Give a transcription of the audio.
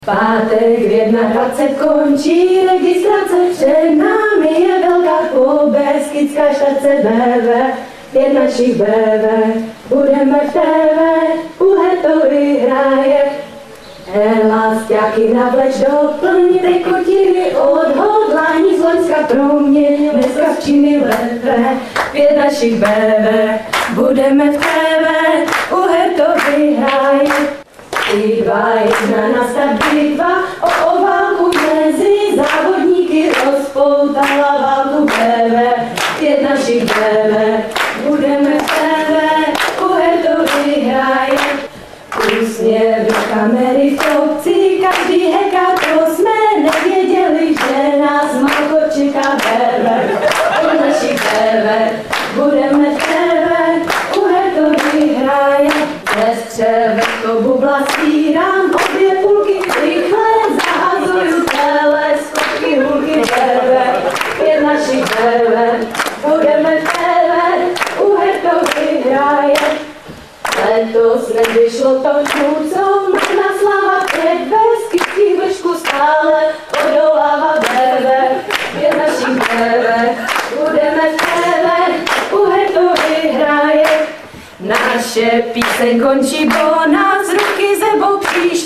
Pátek v 21 končí registrace, před námi je velká pobeskická štace BV, 5 našich BV, budeme v TV, Uher to vyhraje. Elastáky navleč doplň, tekutiny odhodlání z Loňska proměň, dneska v Číny lete, 5 našich BV, budeme v TV, Uher to vyhraje. 3, 2, 1, nastav bitva, o obálku mezi závodníky rozpoutala válku BV, 5 našich BV, budeme v TV, Uher to vyhraje. Úsměv do kamery v kopci, každý heká, to jsme nevěděli, že nás Malko čeká BV, 5 našich BV, budeme v TV, Uher to vyhraje. Ze střevek to bubla stírám, obě půlky rychle zahazuju teleskopky, hulky BV, 5 našich BV, budeme v TV, Uher to vyhraje. Letos nevyšlo to co možná slava, 5 beskických vršků stále odolává BV, 5 našich BV, budeme v TV, Uher to vyhraje. Naše píseň končí, bo nás ruky zebou příště.